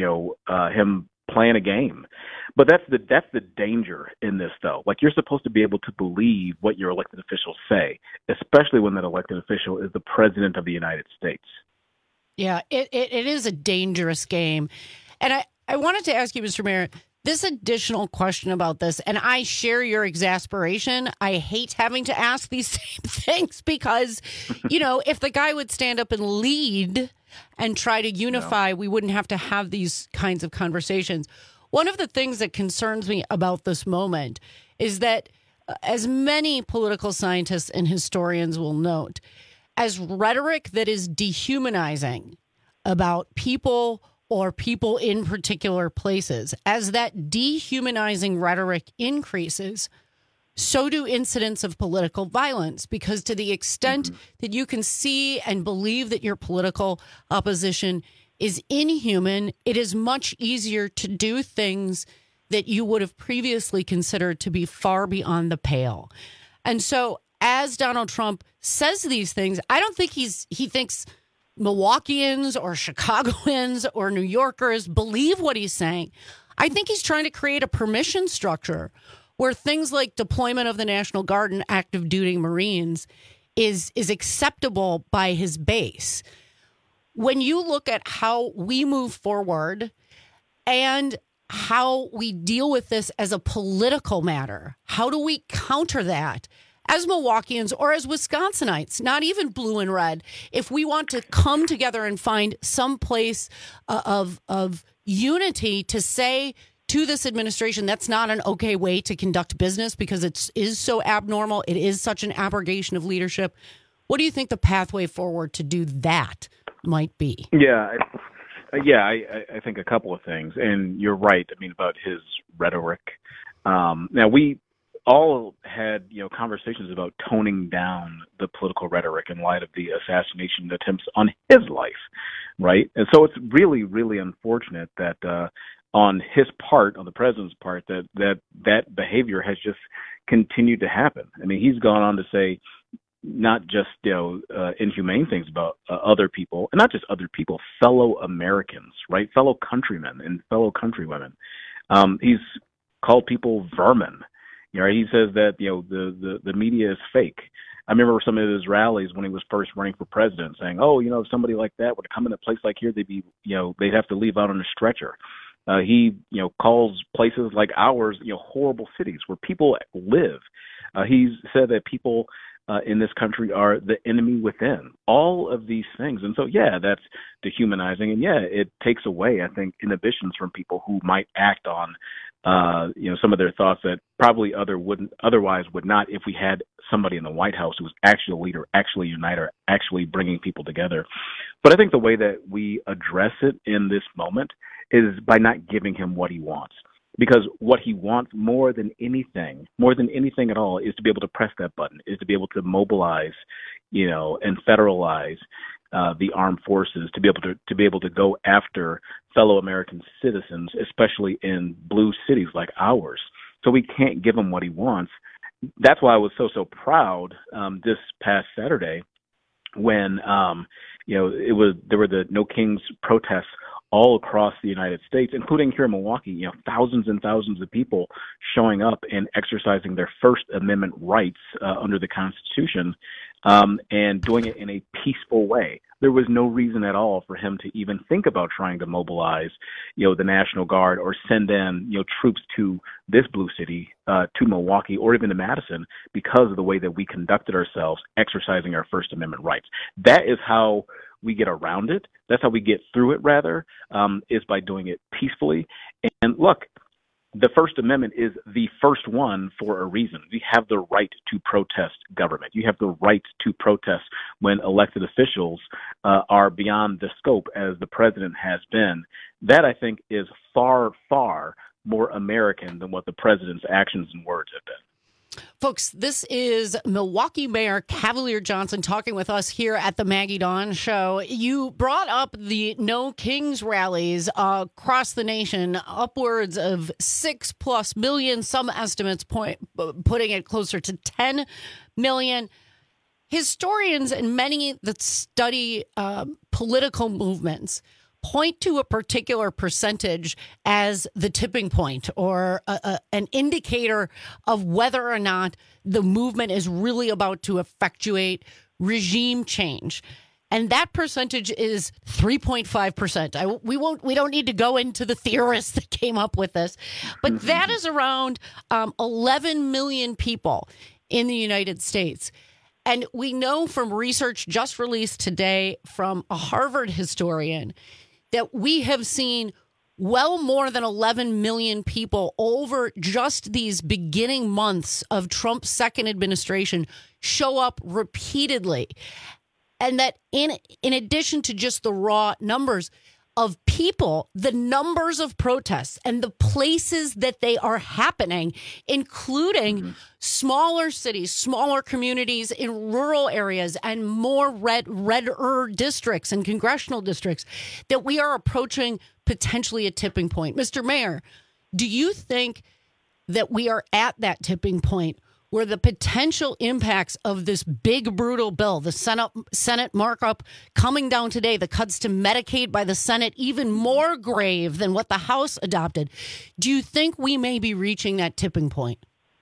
him playing a game. But that's the danger in this, though. Like, you're supposed to be able to believe what your elected officials say, especially when that elected official is the president of the United States. Yeah, it is a dangerous game. And I wanted to ask you, Mr. Mayor, this additional question about this, and I share your exasperation. I hate having to ask these same things because, if the guy would stand up and lead and try to unify, we wouldn't have to have these kinds of conversations. One of the things that concerns me about this moment is that, as many political scientists and historians will note, as rhetoric that is dehumanizing about people or people in particular places, as that dehumanizing rhetoric increases, so do incidents of political violence, because to the extent that you can see and believe that your political opposition is inhuman, it is much easier to do things that you would have previously considered to be far beyond the pale. And so as Donald Trump says these things, I don't think he thinks Milwaukeeans or Chicagoans or New Yorkers believe what he's saying. I think he's trying to create a permission structure where things like deployment of the National Guard and active duty Marines is acceptable by his base. When you look at how we move forward and how we deal with this as a political matter, how do we counter that as Milwaukeeans or as Wisconsinites, not even blue and red, if we want to come together and find some place of unity to say to this administration, that's not an okay way to conduct business because it is so abnormal. It is such an abrogation of leadership. What do you think the pathway forward to do that might be? Yeah, I think a couple of things. And you're right, about his rhetoric. Now, we all had, conversations about toning down the political rhetoric in light of the assassination attempts on his life, right? And so it's really, really unfortunate that on his part, on the president's part, that behavior has just continued to happen. He's gone on to say not just inhumane things about other people, and not just other people, fellow Americans, right? Fellow countrymen and fellow countrywomen. He's called people vermin. He says that the media is fake. I remember some of his rallies when he was first running for president, saying, "Oh, if somebody like that were to come in a place like here, they'd have to leave out on a stretcher." He calls places like ours horrible cities where people live. He's said that people in this country are the enemy within. All of these things, and so that's dehumanizing, and it takes away, I think, inhibitions from people who might act on some of their thoughts that probably otherwise would not if we had somebody in the White House who was actually a leader, actually a uniter, actually bringing people together. But I think the way that we address it in this moment is by not giving him what he wants. Because what he wants more than anything at all, is to be able to press that button, is to be able to mobilize, and federalize the armed forces, to be able to go after fellow American citizens, especially in blue cities like ours. So we can't give him what he wants. That's why I was so proud this past Saturday when there were the No Kings protests all across the United States, including here in Milwaukee. Thousands and thousands of people showing up and exercising their First Amendment rights under the Constitution, and doing it in a peaceful way. There was no reason at all for him to even think about trying to mobilize, the National Guard or send in, troops to this blue city, to Milwaukee or even to Madison, because of the way that we conducted ourselves, exercising our First Amendment rights. That is how we get around it. That's how we get through it, rather, is by doing it peacefully. And look, the First Amendment is the first one for a reason. We have the right to protest government. You have the right to protest when elected officials are beyond the scope, as the president has been. That, I think, is far, far more American than what the president's actions and words have been. Folks, this is Milwaukee Mayor Cavalier Johnson talking with us here at the Maggie Dawn Show. You brought up the No Kings rallies across the nation, upwards of 6+ million, some estimates putting it closer to 10 million. Historians and many that study political movements point to a particular percentage as the tipping point or an indicator of whether or not the movement is really about to effectuate regime change. And that percentage is 3.5%. We don't need to go into the theorists that came up with this, but that is around 11 million people in the United States. And we know from research just released today from a Harvard historian that we have seen well more than 11 million people over just these beginning months of Trump's second administration show up repeatedly. And that in addition to just the raw numbers of people, the numbers of protests and the places that they are happening, including smaller cities, smaller communities in rural areas, and more redder districts and congressional districts, that we are approaching potentially a tipping point. Mr. Mayor, do you think that we are at that tipping point where the potential impacts of this big, brutal bill, the Senate markup coming down today, the cuts to Medicaid by the Senate, even more grave than what the House adopted, do you think we may be reaching that tipping point?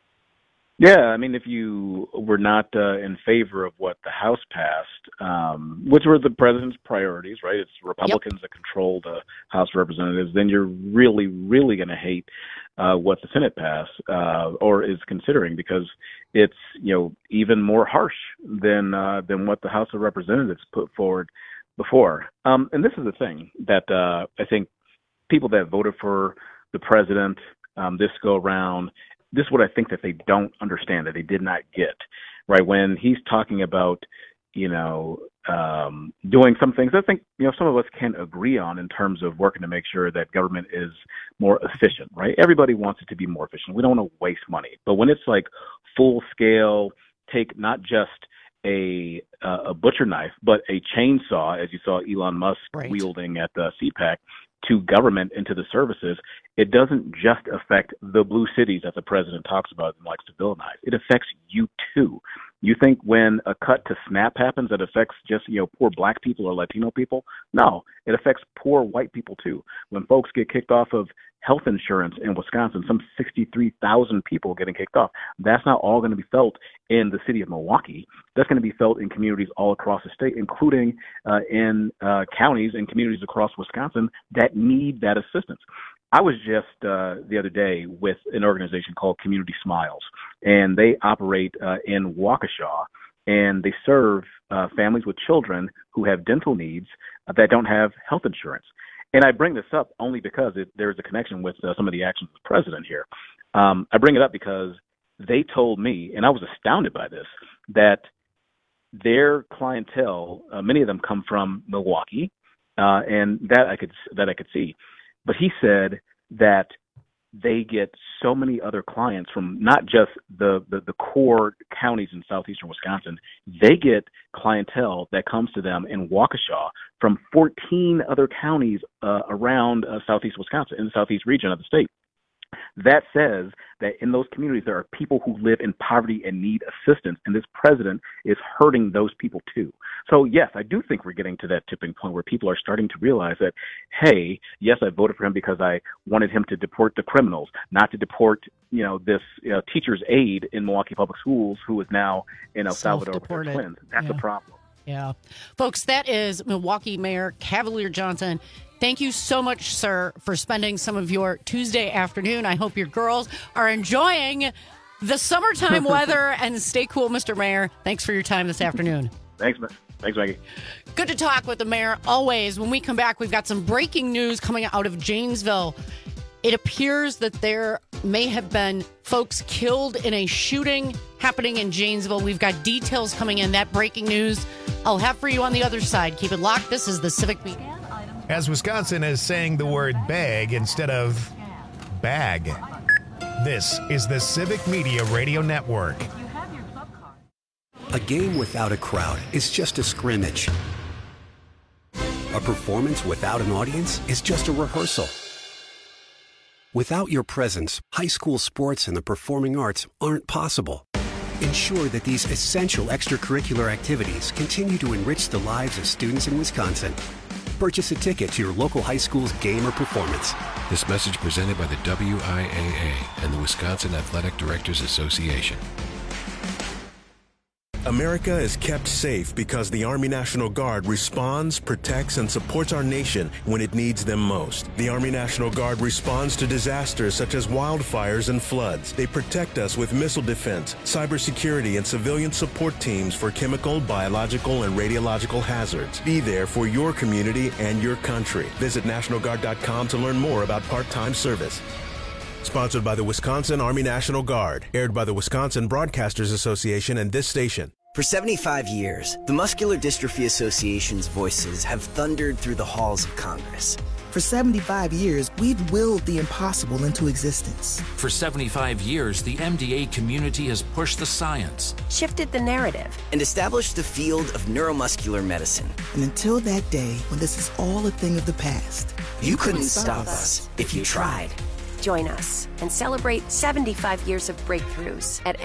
Yeah, I mean, if you were not in favor of what the House passed, which were the president's priorities, right? It's Republicans that control the House of Representatives, then you're really, really going to hate what the Senate passed or is considering, because it's, even more harsh than what the House of Representatives put forward before. And this is the thing that I think people that voted for the president this go around, this is what I think that they don't understand, that they did not get, right? When he's talking about, doing some things I think, some of us can agree on in terms of working to make sure that government is more efficient, right? Everybody wants it to be more efficient. We don't want to waste money. But when it's like full scale, take not just a butcher knife, but a chainsaw, as you saw Elon Musk wielding at the CPAC, to government and to the services, it doesn't just affect the blue cities that the president talks about and likes to villainize. It affects you too. You think when a cut to SNAP happens, that affects just, poor black people or Latino people? No, it affects poor white people too. When folks get kicked off of health insurance in Wisconsin, some 63,000 people getting kicked off, that's not all going to be felt in the city of Milwaukee. That's going to be felt in communities all across the state, including in counties and communities across Wisconsin that need that assistance. I was just the other day with an organization called Community Smiles, and they operate in Waukesha, and they serve families with children who have dental needs that don't have health insurance. And I bring this up only because there is a connection with some of the actions of the president here. I bring it up because they told me, and I was astounded by this, that their clientele, many of them come from Milwaukee, and that I could see. But he said that they get so many other clients from not just the core counties in southeastern Wisconsin. They get clientele that comes to them in Waukesha from 14 other counties around southeast Wisconsin, in the southeast region of the state. That says that in those communities, there are people who live in poverty and need assistance, and this president is hurting those people too. So, yes, I do think we're getting to that tipping point where people are starting to realize that, hey, yes, I voted for him because I wanted him to deport the criminals, not to deport, this teacher's aide in Milwaukee Public Schools who is now in El Salvador with her twins. That's a problem. Yeah. Folks, that is Milwaukee Mayor Cavalier Johnson. Thank you so much, sir, for spending some of your Tuesday afternoon. I hope your girls are enjoying the summertime weather, and stay cool, Mr. Mayor. Thanks for your time this afternoon. Thanks, man. Thanks, Maggie. Good to talk with the mayor always. When we come back, we've got some breaking news coming out of Janesville. It appears that there may have been folks killed in a shooting happening in Janesville. We've got details coming in. That breaking news I'll have for you on the other side. Keep it locked. This is the Civic Media. As Wisconsin is saying the word bag instead of bag. This is the Civic Media Radio Network. A game without a crowd is just a scrimmage. A performance without an audience is just a rehearsal. Without your presence, high school sports and the performing arts aren't possible. Ensure that these essential extracurricular activities continue to enrich the lives of students in Wisconsin. Purchase a ticket to your local high school's game or performance. This message presented by the WIAA and the Wisconsin Athletic Directors Association. America is kept safe because the Army National Guard responds, protects, and supports our nation when it needs them most. The Army National Guard responds to disasters such as wildfires and floods. They protect us with missile defense, cybersecurity, and civilian support teams for chemical, biological, and radiological hazards. Be there for your community and your country. Visit NationalGuard.com to learn more about part-time service. Sponsored by the Wisconsin Army National Guard. Aired by the Wisconsin Broadcasters Association and this station. For 75 years, the Muscular Dystrophy Association's voices have thundered through the halls of Congress. For 75 years, we've willed the impossible into existence. For 75 years, the MDA community has pushed the science, shifted the narrative, and established the field of neuromuscular medicine. And until that day, when this is all a thing of the past, you couldn't stop us if you tried. Join us and celebrate 75 years of breakthroughs at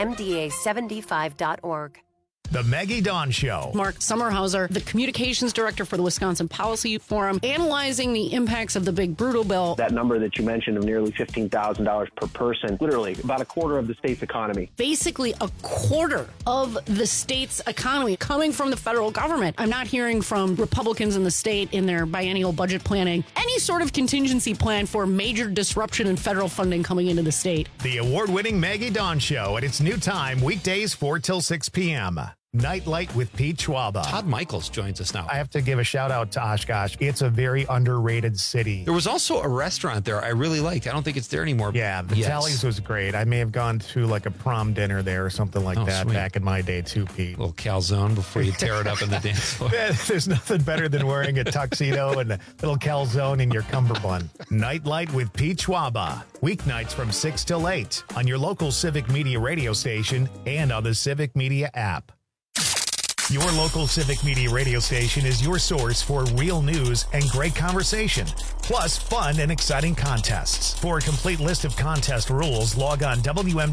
MDA75.org. The Maggie Dawn Show. Mark Sommerhauser, the communications director for the Wisconsin Policy Forum, analyzing the impacts of the big brutal bill. That number that you mentioned of nearly $15,000 per person, literally about a quarter of the state's economy. Basically a quarter of the state's economy coming from the federal government. I'm not hearing from Republicans in the state in their biennial budget planning any sort of contingency plan for major disruption in federal funding coming into the state. The award-winning Maggie Dawn Show at its new time, weekdays 4 till 6 p.m. Nightlight with Pete Schwaba. Todd Michaels joins us now. I have to give a shout out to Oshkosh. It's a very underrated city. There was also a restaurant there I really liked. I don't think it's there anymore. Yeah, the Tallies was great. I may have gone to like a prom dinner there or something like that back in my day too, Pete. A little calzone before you tear it up in the dance floor. There's nothing better than wearing a tuxedo and a little calzone in your cummerbund. Nightlight with Pete Schwaba. Weeknights from 6 till 8 on your local Civic Media radio station and on the Civic Media app. Your local Civic Media radio station is your source for real news and great conversation, plus fun and exciting contests. For a complete list of contest rules, log on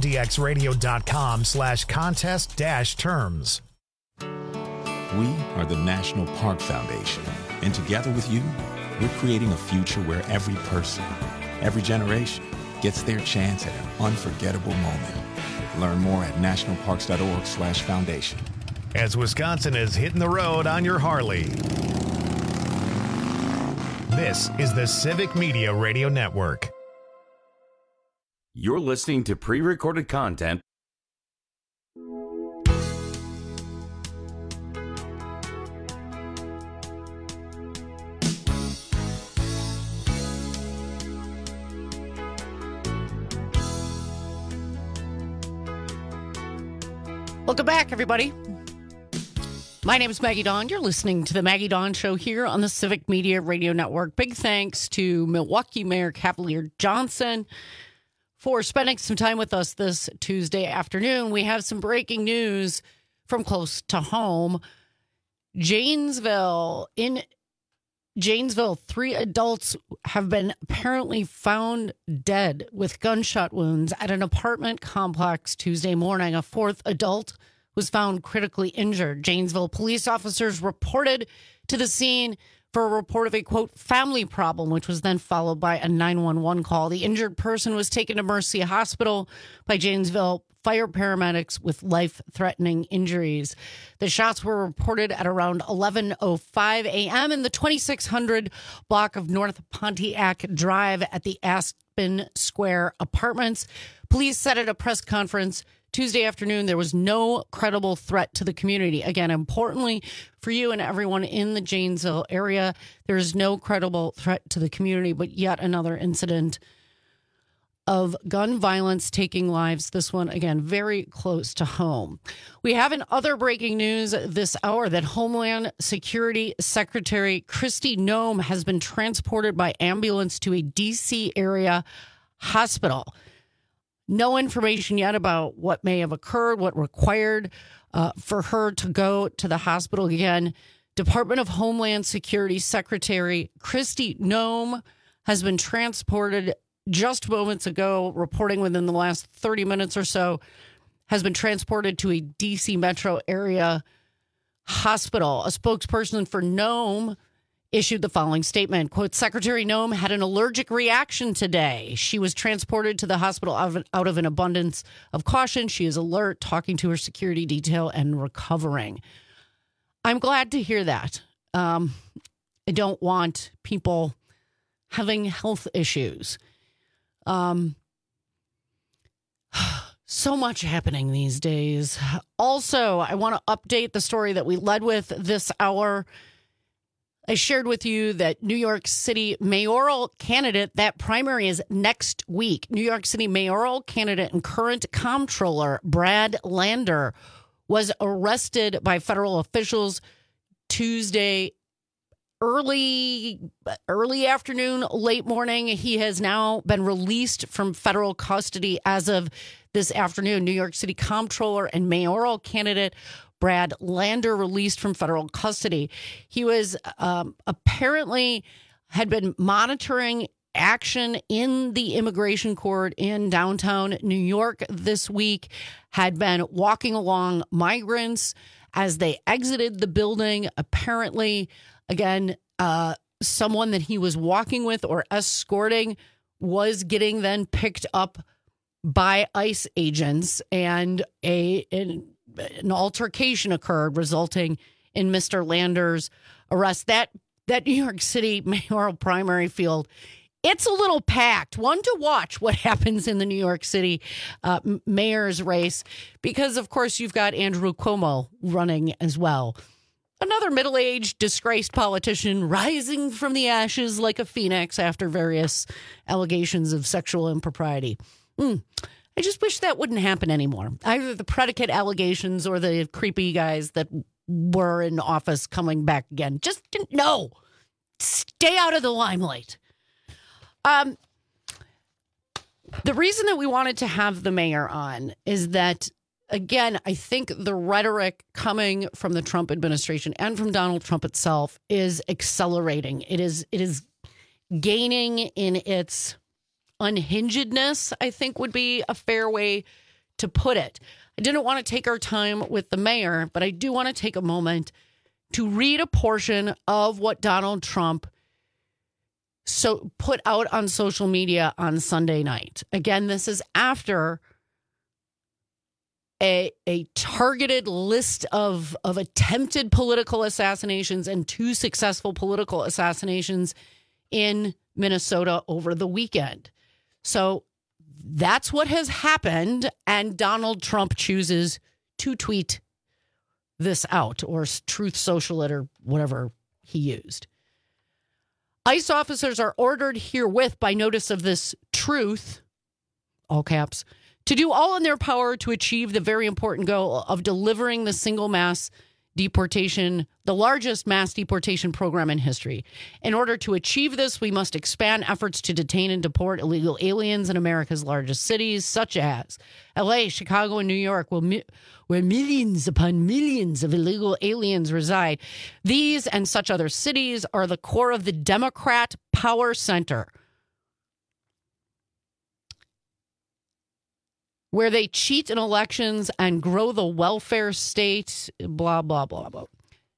WMDXradio.com/contest-terms. We are the National Park Foundation, and together with you, we're creating a future where every person, every generation, gets their chance at an unforgettable moment. Learn more at nationalparks.org/foundation. As Wisconsin is hitting the road on your Harley. This is the Civic Media Radio Network. You're listening to pre-recorded content. Welcome back, everybody. My name is Maggie Dawn. You're listening to the Maggie Dawn Show here on the Civic Media Radio Network. Big thanks to Milwaukee Mayor Cavalier Johnson for spending some time with us this Tuesday afternoon. We have some breaking news from close to home. In Janesville, 3 adults have been apparently found dead with gunshot wounds at an apartment complex Tuesday morning. A 4th adult was found critically injured. Janesville police officers reported to the scene for a report of a, quote, family problem, which was then followed by a 911 call. The injured person was taken to Mercy Hospital by Janesville fire paramedics with life-threatening injuries. The shots were reported at around 11:05 a.m. in the 2600 block of North Pontiac Drive at the Aspen Square Apartments. Police said at a press conference Tuesday afternoon, there was no credible threat to the community. Again, importantly for you and everyone in the Janesville area, there is no credible threat to the community, but yet another incident of gun violence taking lives. This one, again, very close to home. We have in other breaking news this hour that Homeland Security Secretary Kristi Noem has been transported by ambulance to a D.C. area hospital. No information yet about what may have occurred, what required for her to go to the hospital. Again, Department of Homeland Security Secretary Kristi Noem has been transported just moments ago, reporting within the last 30 minutes or so, has been transported to a D.C. metro area hospital. A spokesperson for Noem issued the following statement, quote, Secretary Noem had an allergic reaction today. She was transported to the hospital out of an abundance of caution. She is alert, talking to her security detail, and recovering. I'm glad to hear that. I don't want people having health issues. So much happening these days. Also, I want to update the story that we led with this hour. I shared with you that New York City mayoral candidate, that primary is next week. New York City mayoral candidate and current comptroller Brad Lander was arrested by federal officials Tuesday early afternoon, late morning. He has now been released from federal custody as of this afternoon. New York City comptroller and mayoral candidate Brad Lander released from federal custody. He was apparently had been monitoring action in the immigration court in downtown New York this week, had been walking along migrants as they exited the building. Apparently, again, someone that he was walking with or escorting was getting then picked up by ICE agents, and an altercation occurred, resulting in Mr. Lander's arrest. That New York City mayoral primary field, it's a little packed. One to watch what happens in the New York City mayor's race, because, of course, you've got Andrew Cuomo running as well. Another middle-aged, disgraced politician rising from the ashes like a phoenix after various allegations of sexual impropriety. I just wish that wouldn't happen anymore. Either the predicate allegations or the creepy guys that were in office coming back again. Just no. Stay out of the limelight. The reason that we wanted to have the mayor on is that, again, I think the rhetoric coming from the Trump administration and from Donald Trump itself is accelerating. It is gaining in its unhingedness, I think would be a fair way to put it. I didn't want to take our time with the mayor, but I do want to take a moment to read a portion of what Donald Trump put out on social media on Sunday night. Again, this is after a targeted list of attempted political assassinations and 2 successful political assassinations in Minnesota over the weekend. So that's what has happened, and Donald Trump chooses to tweet this out, or Truth Social it, or whatever he used. ICE officers are ordered herewith by notice of this truth, all caps, to do all in their power to achieve the very important goal of delivering the single mass deportation, the largest mass deportation program in history. In order to achieve this, we must expand efforts to detain and deport illegal aliens in America's largest cities, such as LA, Chicago, and New York, where millions upon millions of illegal aliens reside. These and such other cities are the core of the Democrat power center, where they cheat in elections and grow the welfare state, blah, blah, blah, blah.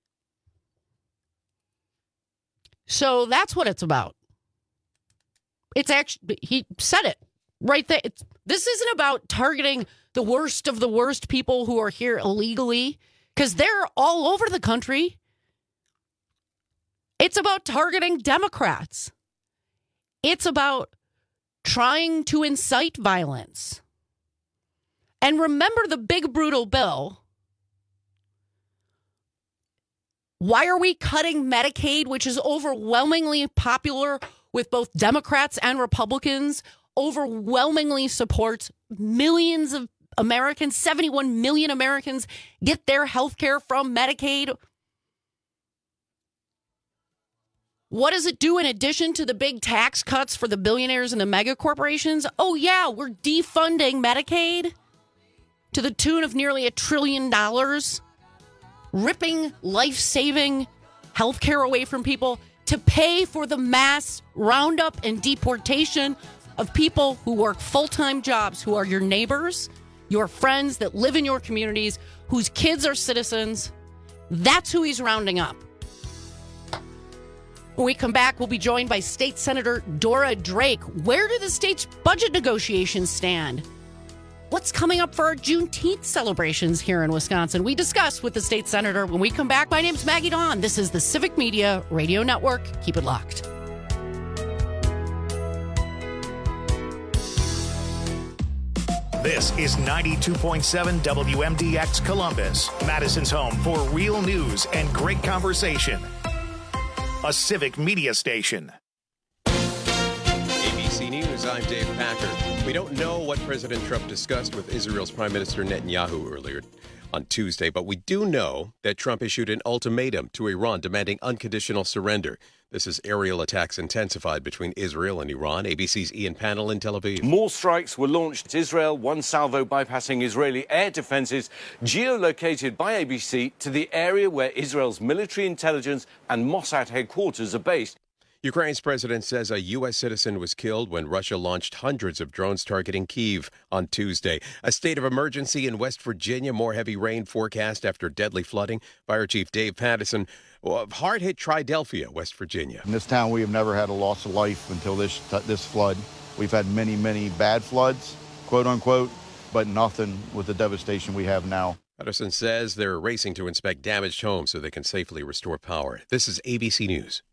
So that's what it's about. It's actually, he said it right there. This isn't about targeting the worst of the worst people who are here illegally, because they're all over the country. It's about targeting Democrats. It's about trying to incite violence. And remember the big brutal bill. Why are we cutting Medicaid, which is overwhelmingly popular with both Democrats and Republicans, overwhelmingly supports millions of Americans, 71 million Americans get their health care from Medicaid? What does it do in addition to the big tax cuts for the billionaires and the mega corporations? Oh, yeah, we're defunding Medicaid to the tune of nearly $1 trillion, ripping life-saving health care away from people to pay for the mass roundup and deportation of people who work full-time jobs, who are your neighbors, your friends that live in your communities, whose kids are citizens. That's who he's rounding up. When we come back, we'll be joined by State Senator Dora Drake. Where do the state's budget negotiations stand? What's coming up for our Juneteenth celebrations here in Wisconsin? We discuss with the state senator when we come back. My name's Maggie Dawn. This is the Civic Media Radio Network. Keep it locked. This is 92.7 WMDX Columbus, Madison's home for real news and great conversation. A Civic Media station. ABC News, I'm Dave Packer. We don't know what President Trump discussed with Israel's Prime Minister Netanyahu earlier on Tuesday, but we do know that Trump issued an ultimatum to Iran demanding unconditional surrender. This as aerial attacks intensified between Israel and Iran. ABC's Ian Pannell in Tel Aviv. More strikes were launched in Israel, one salvo bypassing Israeli air defenses, geolocated by ABC to the area where Israel's military intelligence and Mossad headquarters are based. Ukraine's president says a U.S. citizen was killed when Russia launched hundreds of drones targeting Kyiv on Tuesday. A state of emergency in West Virginia, more heavy rain forecast after deadly flooding. Fire Chief Dave Pattison. Hard-hit Triadelphia, West Virginia. In this town, we have never had a loss of life until this flood. We've had many, many bad floods, quote unquote, but nothing with the devastation we have now. Pattison says they're racing to inspect damaged homes so they can safely restore power. This is ABC News.